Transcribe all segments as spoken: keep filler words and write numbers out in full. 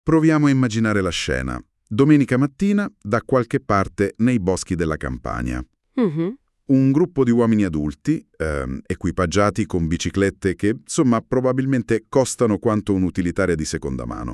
Proviamo a immaginare la scena. Domenica mattina, da qualche parte nei boschi della Campania. Mhm. Un gruppo di uomini adulti, ehm, equipaggiati con biciclette che, insomma, probabilmente costano quanto un'utilitaria di seconda mano.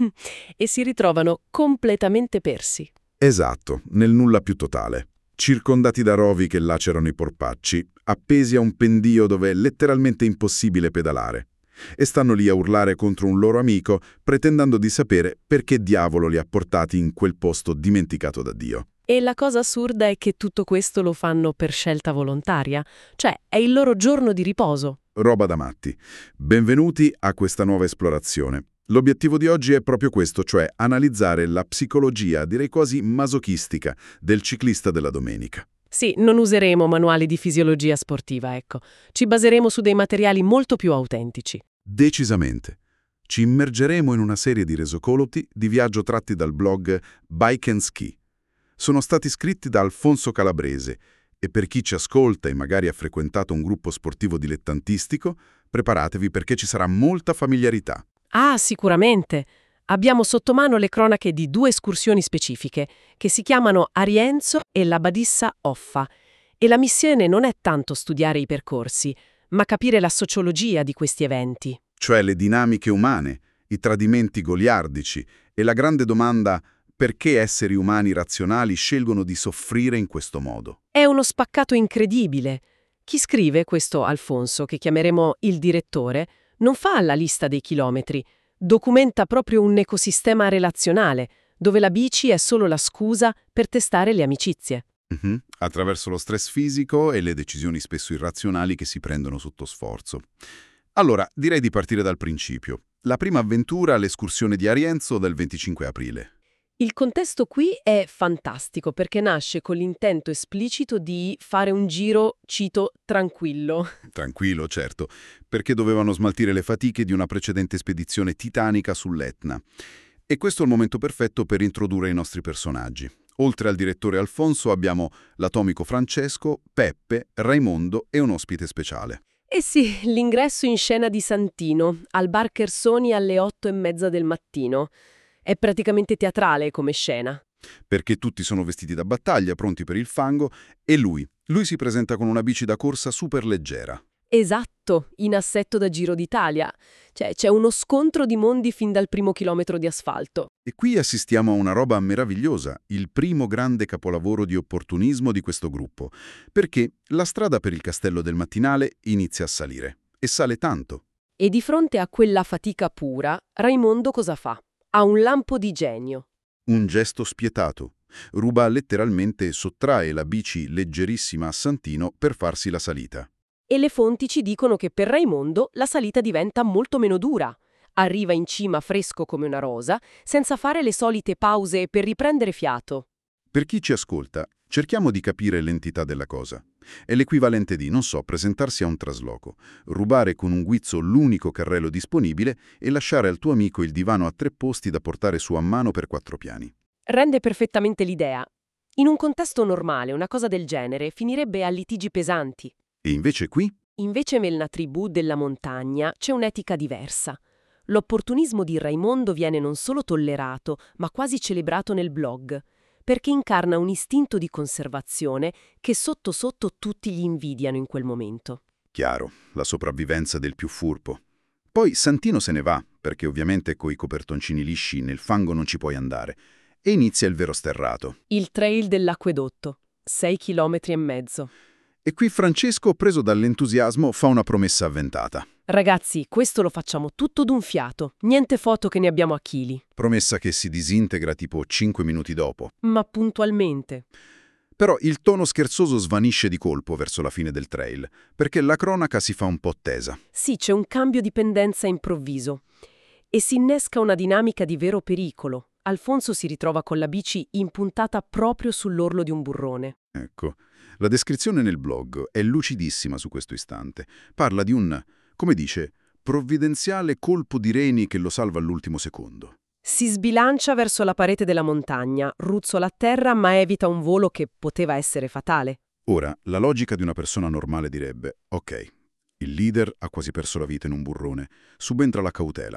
E si ritrovano completamente persi. Esatto, nel nulla più totale. Circondati da rovi che lacerano i porpacci, appesi a un pendio dove è letteralmente impossibile pedalare. E stanno lì a urlare contro un loro amico, pretendendo di sapere perché diavolo li ha portati in quel posto dimenticato da Dio. E la cosa assurda è che tutto questo lo fanno per scelta volontaria, cioè è il loro giorno di riposo. Roba da matti. Benvenuti a questa nuova esplorazione. L'obiettivo di oggi è proprio questo, cioè analizzare la psicologia, direi quasi masochistica, del ciclista della domenica. Sì, non useremo manuali di fisiologia sportiva, ecco. Ci baseremo su dei materiali molto più autentici. Decisamente. Ci immergeremo in una serie di resocoloti di viaggio tratti dal blog Bike and Ski. Sono stati scritti da Alfonso Calabrese e per chi ci ascolta e magari ha frequentato un gruppo sportivo dilettantistico, preparatevi perché ci sarà molta familiarità. Ah, sicuramente. Abbiamo sotto mano le cronache di due escursioni specifiche, che si chiamano Arienzo e la Badissa Offa. E la missione non è tanto studiare i percorsi, ma capire la sociologia di questi eventi. Cioè le dinamiche umane, i tradimenti goliardici e la grande domanda perché esseri umani razionali scelgono di soffrire in questo modo. È uno spaccato incredibile. Chi scrive, questo Alfonso, che chiameremo il direttore, non fa la lista dei chilometri, documenta proprio un ecosistema relazionale, dove la bici è solo la scusa per testare le amicizie. Mhm. Attraverso lo stress fisico e le decisioni spesso irrazionali che si prendono sotto sforzo. Allora, direi di partire dal principio. La prima avventura, l'escursione di Arienzo del venticinque aprile. Il contesto qui è fantastico perché nasce con l'intento esplicito di fare un giro, cito, tranquillo. Tranquillo, certo, perché dovevano smaltire le fatiche di una precedente spedizione titanica sull'Etna. E questo è il momento perfetto per introdurre i nostri personaggi. Oltre al direttore Alfonso abbiamo l'atomico Francesco, Peppe, Raimondo e un ospite speciale. Eh sì, l'ingresso in scena di Santino, al bar Chersoni alle otto e mezza del mattino. È praticamente teatrale come scena. Perché tutti sono vestiti da battaglia, pronti per il fango, e lui. Lui si presenta con una bici da corsa super leggera. Esatto, in assetto da Giro d'Italia. Cioè, c'è uno scontro di mondi fin dal primo chilometro di asfalto. E qui assistiamo a una roba meravigliosa, il primo grande capolavoro di opportunismo di questo gruppo, perché la strada per il Castello del Mattinale inizia a salire, e sale tanto. E di fronte a quella fatica pura, Raimondo cosa fa? Ha un lampo di genio. Un gesto spietato. Ruba letteralmente e sottrae la bici leggerissima a Santino per farsi la salita. E le fonti ci dicono che per Raimondo la salita diventa molto meno dura. Arriva in cima fresco come una rosa, senza fare le solite pause per riprendere fiato. Per chi ci ascolta, cerchiamo di capire l'entità della cosa. È l'equivalente di, non so, presentarsi a un trasloco, rubare con un guizzo l'unico carrello disponibile e lasciare al tuo amico il divano a tre posti da portare su a mano per quattro piani. Rende perfettamente l'idea. In un contesto normale, una cosa del genere finirebbe a litigi pesanti. E invece qui? Invece nella tribù della montagna c'è un'etica diversa. L'opportunismo di Raimondo viene non solo tollerato, ma quasi celebrato nel blog, perché incarna un istinto di conservazione che sotto sotto tutti gli invidiano in quel momento. Chiaro, la sopravvivenza del più furbo. Poi Santino se ne va, perché ovviamente coi copertoncini lisci nel fango non ci puoi andare, e inizia il vero sterrato. Il trail dell'acquedotto, sei chilometri e mezzo. E qui Francesco, preso dall'entusiasmo, fa una promessa avventata. Ragazzi, questo lo facciamo tutto d'un fiato, niente foto che ne abbiamo a chili. Promessa che si disintegra tipo cinque minuti dopo. Ma puntualmente. Però il tono scherzoso svanisce di colpo verso la fine del trail, perché la cronaca si fa un po' tesa. Sì, c'è un cambio di pendenza improvviso. E si innesca una dinamica di vero pericolo. Alfonso si ritrova con la bici impuntata proprio sull'orlo di un burrone. Ecco, la descrizione nel blog è lucidissima su questo istante. Parla di un, come dice, provvidenziale colpo di reni che lo salva all'ultimo secondo. Si sbilancia verso la parete della montagna, ruzzola a terra ma evita un volo che poteva essere fatale. Ora, la logica di una persona normale direbbe, ok, il leader ha quasi perso la vita in un burrone, subentra la cautela.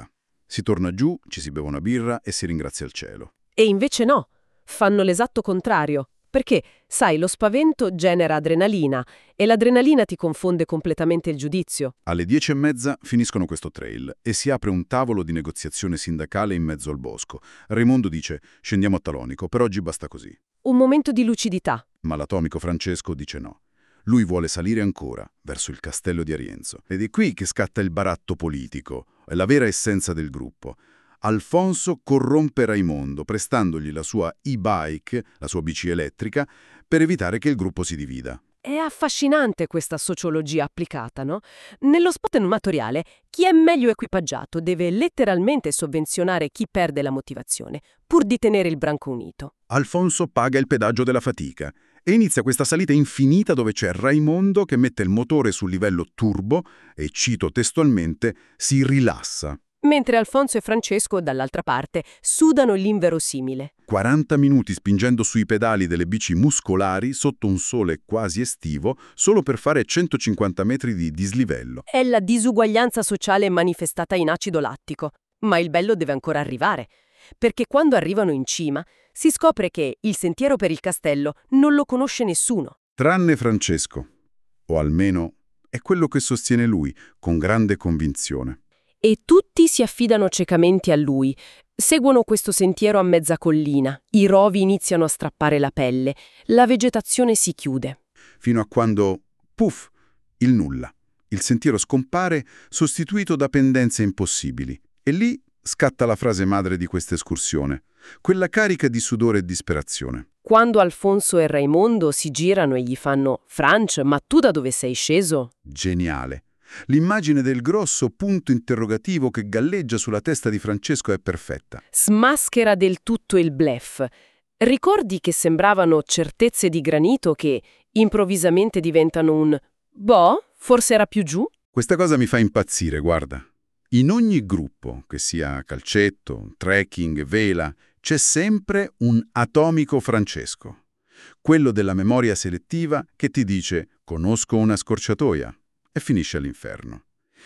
Si torna giù, ci si beve una birra e si ringrazia il cielo. E invece no, fanno l'esatto contrario. Perché, sai, lo spavento genera adrenalina e l'adrenalina ti confonde completamente il giudizio. Alle dieci e mezza finiscono questo trail e si apre un tavolo di negoziazione sindacale in mezzo al bosco. Raimondo dice: scendiamo a Talonico, per oggi basta così. Un momento di lucidità. Ma l'atomico Francesco dice no. Lui vuole salire ancora, verso il castello di Arienzo. Ed è qui che scatta il baratto politico, è la vera essenza del gruppo. Alfonso corrompe Raimondo, prestandogli la sua e-bike, la sua bici elettrica, per evitare che il gruppo si divida. È affascinante questa sociologia applicata, no? Nello spot amatoriale, chi è meglio equipaggiato deve letteralmente sovvenzionare chi perde la motivazione, pur di tenere il branco unito. Alfonso paga il pedaggio della fatica e inizia questa salita infinita dove c'è Raimondo che mette il motore sul livello turbo e, cito testualmente, si rilassa. Mentre Alfonso e Francesco, dall'altra parte, sudano l'inverosimile. quaranta minuti spingendo sui pedali delle bici muscolari sotto un sole quasi estivo solo per fare centocinquanta metri di dislivello. È la disuguaglianza sociale manifestata in acido lattico. Ma il bello deve ancora arrivare. Perché quando arrivano in cima, si scopre che il sentiero per il castello non lo conosce nessuno. Tranne Francesco. O almeno è quello che sostiene lui, con grande convinzione. E tutti si affidano ciecamente a lui. Seguono questo sentiero a mezza collina. I rovi iniziano a strappare la pelle. La vegetazione si chiude. Fino a quando, puff, il nulla. Il sentiero scompare, sostituito da pendenze impossibili. E lì scatta la frase madre di questa escursione, quella carica di sudore e disperazione. Quando Alfonso e Raimondo si girano e gli fanno «Franch, ma tu da dove sei sceso?» Geniale. L'immagine del grosso punto interrogativo che galleggia sulla testa di Francesco è perfetta. Smaschera del tutto il bluff. Ricordi che sembravano certezze di granito che improvvisamente diventano un «boh, forse era più giù?» Questa cosa mi fa impazzire, guarda. In ogni gruppo, che sia calcetto, trekking, vela, c'è sempre un atomico Francesco. Quello della memoria selettiva che ti dice «conosco una scorciatoia» e finisce all'inferno.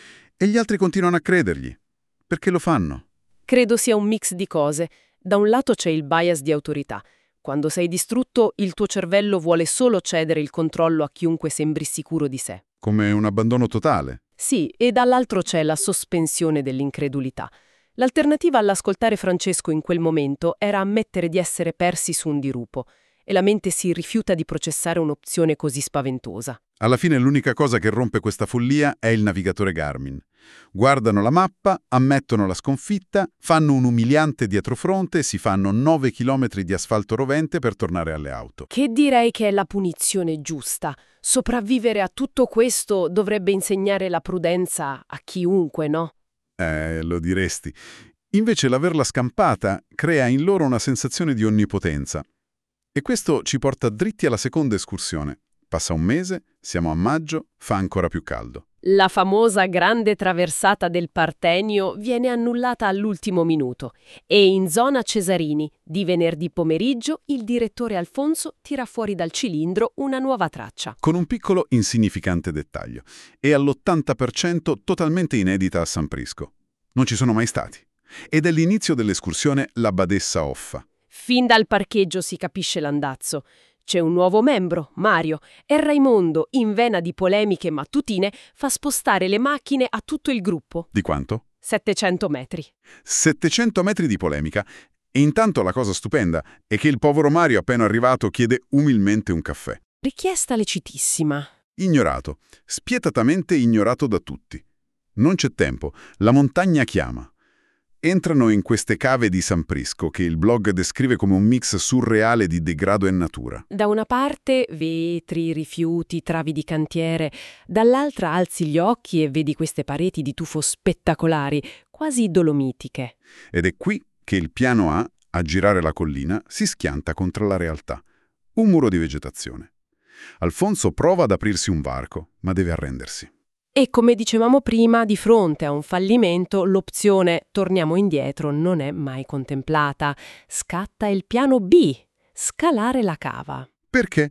E gli altri continuano a credergli. Perché lo fanno? Credo sia un mix di cose. Da un lato c'è il bias di autorità. Quando sei distrutto, il tuo cervello vuole solo cedere il controllo a chiunque sembri sicuro di sé. Come un abbandono totale. Sì, e dall'altro c'è la sospensione dell'incredulità. L'alternativa all'ascoltare Francesco in quel momento era ammettere di essere persi su un dirupo, e la mente si rifiuta di processare un'opzione così spaventosa. Alla fine l'unica cosa che rompe questa follia è il navigatore Garmin. Guardano la mappa, ammettono la sconfitta, fanno un umiliante dietrofronte e si fanno nove chilometri di asfalto rovente per tornare alle auto. Che direi che è la punizione giusta. Sopravvivere a tutto questo dovrebbe insegnare la prudenza a chiunque, no? Eh, lo diresti. Invece l'averla scampata crea in loro una sensazione di onnipotenza. E questo ci porta dritti alla seconda escursione. Passa un mese, siamo a maggio, fa ancora più caldo. La famosa grande traversata del Partenio viene annullata all'ultimo minuto e in zona Cesarini, di venerdì pomeriggio, il direttore Alfonso tira fuori dal cilindro una nuova traccia. Con un piccolo insignificante dettaglio. È all'ottanta per cento totalmente inedita a San Prisco. Non ci sono mai stati. Ed è l'inizio dell'escursione La Badessa Offa. Fin dal parcheggio si capisce l'andazzo. C'è un nuovo membro, Mario, e Raimondo, in vena di polemiche mattutine, fa spostare le macchine a tutto il gruppo. Di quanto? settecento metri. settecento metri di polemica. E intanto la cosa stupenda è che il povero Mario appena arrivato chiede umilmente un caffè. Richiesta lecitissima. Ignorato, spietatamente ignorato da tutti. Non c'è tempo, la montagna chiama. Entrano in queste cave di San Prisco, che il blog descrive come un mix surreale di degrado e natura. Da una parte vetri, rifiuti, travi di cantiere, dall'altra alzi gli occhi e vedi queste pareti di tufo spettacolari, quasi dolomitiche. Ed è qui che il piano A, a girare la collina, si schianta contro la realtà. Un muro di vegetazione. Alfonso prova ad aprirsi un varco, ma deve arrendersi. E come dicevamo prima, di fronte a un fallimento, l'opzione torniamo indietro non è mai contemplata. Scatta il piano B, scalare la cava. Perché?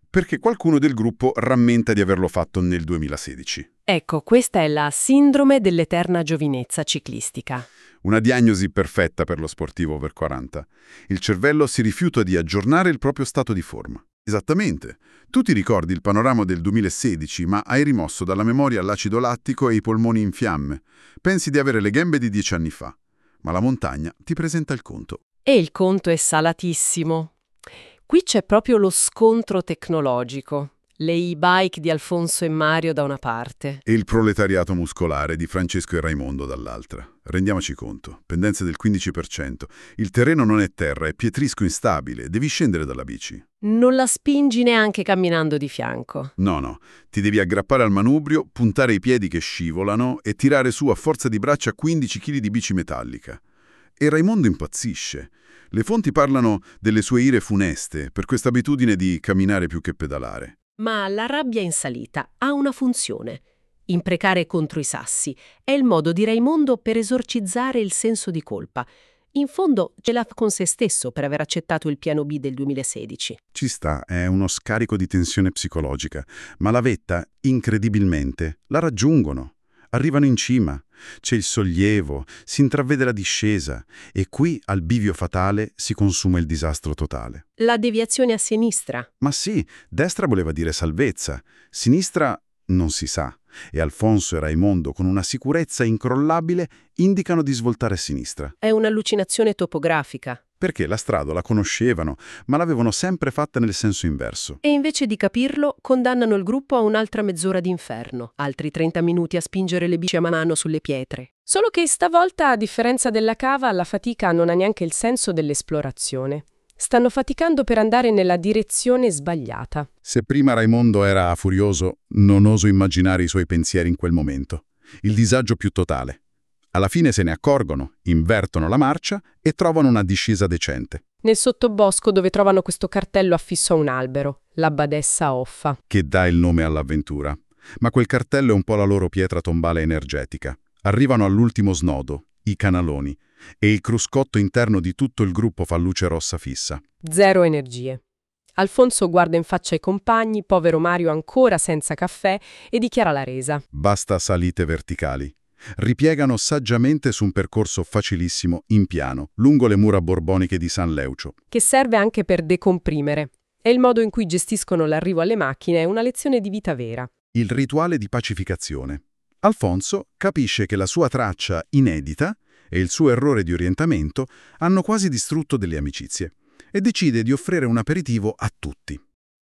Perché qualcuno del gruppo rammenta di averlo fatto nel duemilasedici. Ecco, questa è la sindrome dell'eterna giovinezza ciclistica. Una diagnosi perfetta per lo sportivo over quaranta. Il cervello si rifiuta di aggiornare il proprio stato di forma. Esattamente. Tu ti ricordi il panorama del duemilasedici, ma hai rimosso dalla memoria l'acido lattico e i polmoni in fiamme. Pensi di avere le gambe di dieci anni fa. Ma la montagna ti presenta il conto. E il conto è salatissimo. Qui c'è proprio lo scontro tecnologico. Le e-bike di Alfonso e Mario da una parte. E il proletariato muscolare di Francesco e Raimondo dall'altra. Rendiamoci conto, pendenze del quindici per cento. Il terreno non è terra, è pietrisco instabile, devi scendere dalla bici. Non la spingi neanche camminando di fianco. No, no, ti devi aggrappare al manubrio, puntare i piedi che scivolano e tirare su a forza di braccia quindici chili di bici metallica. E Raimondo impazzisce. Le fonti parlano delle sue ire funeste per questa abitudine di camminare più che pedalare. Ma la rabbia in salita ha una funzione. Imprecare contro i sassi è il modo di Raimondo per esorcizzare il senso di colpa. In fondo ce l'ha con se stesso per aver accettato il piano B del duemilasedici. Ci sta, è uno scarico di tensione psicologica, ma la vetta, incredibilmente, la raggiungono. Arrivano in cima, c'è il sollievo, si intravede la discesa e qui, al bivio fatale, si consuma il disastro totale. La deviazione a sinistra. Ma sì, destra voleva dire salvezza, sinistra non si sa, e Alfonso e Raimondo, con una sicurezza incrollabile, indicano di svoltare a sinistra. È un'allucinazione topografica. Perché la strada la conoscevano, ma l'avevano sempre fatta nel senso inverso. E invece di capirlo, condannano il gruppo a un'altra mezz'ora d'inferno, altri trenta minuti a spingere le bici a mano sulle pietre. Solo che stavolta, a differenza della cava, la fatica non ha neanche il senso dell'esplorazione. Stanno faticando per andare nella direzione sbagliata. Se prima Raimondo era furioso, non oso immaginare i suoi pensieri in quel momento. Il disagio più totale. Alla fine se ne accorgono, invertono la marcia e trovano una discesa decente. Nel sottobosco dove trovano questo cartello affisso a un albero, la badessa Offa. Che dà il nome all'avventura. Ma quel cartello è un po' la loro pietra tombale energetica. Arrivano all'ultimo snodo, i canaloni, e il cruscotto interno di tutto il gruppo fa luce rossa fissa. Zero energie. Alfonso guarda in faccia i compagni, povero Mario ancora senza caffè, e dichiara la resa. Basta salite verticali. Ripiegano saggiamente su un percorso facilissimo, in piano, lungo le mura borboniche di San Leucio. Che serve anche per decomprimere. E il modo in cui gestiscono l'arrivo alle macchine è una lezione di vita vera. Il rituale di pacificazione. Alfonso capisce che la sua traccia inedita e il suo errore di orientamento hanno quasi distrutto delle amicizie e decide di offrire un aperitivo a tutti.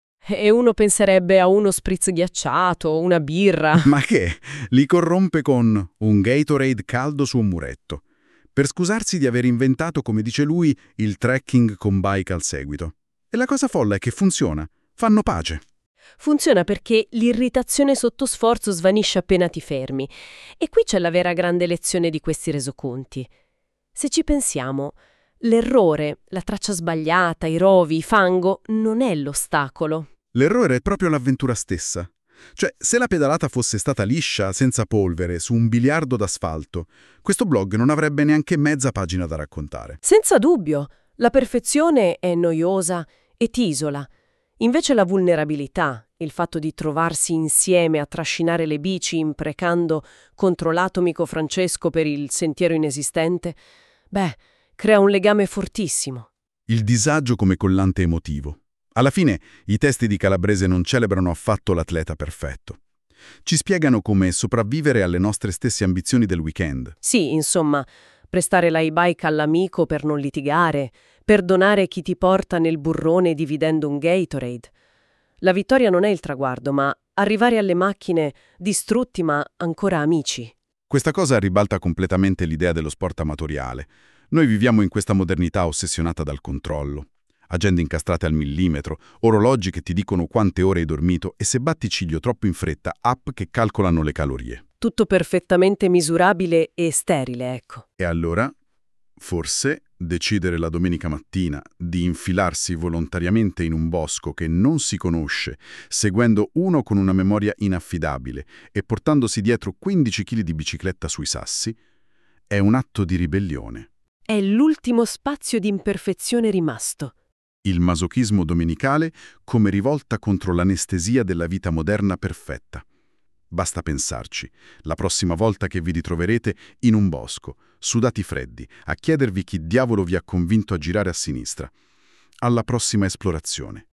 E uno penserebbe a uno spritz ghiacciato, una birra. Ma che? Li corrompe con un Gatorade caldo su un muretto, per scusarsi di aver inventato, come dice lui, il trekking con bike al seguito. E la cosa folla è che funziona, fanno pace. Funziona perché l'irritazione sotto sforzo svanisce appena ti fermi. E qui c'è la vera grande lezione di questi resoconti. Se ci pensiamo, l'errore, la traccia sbagliata, i rovi, il fango, non è l'ostacolo. L'errore è proprio l'avventura stessa. Cioè, se la pedalata fosse stata liscia, senza polvere, su un biliardo d'asfalto, questo blog non avrebbe neanche mezza pagina da raccontare. Senza dubbio, la perfezione è noiosa e ti isola. Invece la vulnerabilità, il fatto di trovarsi insieme a trascinare le bici imprecando contro l'atomico Francesco per il sentiero inesistente, beh, crea un legame fortissimo. Il disagio come collante emotivo. Alla fine, i testi di Calabrese non celebrano affatto l'atleta perfetto. Ci spiegano come sopravvivere alle nostre stesse ambizioni del weekend. Sì, insomma, prestare la e-bike all'amico per non litigare, perdonare chi ti porta nel burrone dividendo un Gatorade. La vittoria non è il traguardo, ma arrivare alle macchine distrutti ma ancora amici. Questa cosa ribalta completamente l'idea dello sport amatoriale. Noi viviamo in questa modernità ossessionata dal controllo. Agende incastrate al millimetro, orologi che ti dicono quante ore hai dormito e se batti ciglio troppo in fretta, app che calcolano le calorie. Tutto perfettamente misurabile e sterile, ecco. E allora, forse, decidere la domenica mattina di infilarsi volontariamente in un bosco che non si conosce, seguendo uno con una memoria inaffidabile e portandosi dietro quindici chili di bicicletta sui sassi, è un atto di ribellione. È l'ultimo spazio di imperfezione rimasto. Il masochismo domenicale come rivolta contro l'anestesia della vita moderna perfetta. Basta pensarci, la prossima volta che vi ritroverete in un bosco, sudati freddi, a chiedervi chi diavolo vi ha convinto a girare a sinistra. Alla prossima esplorazione.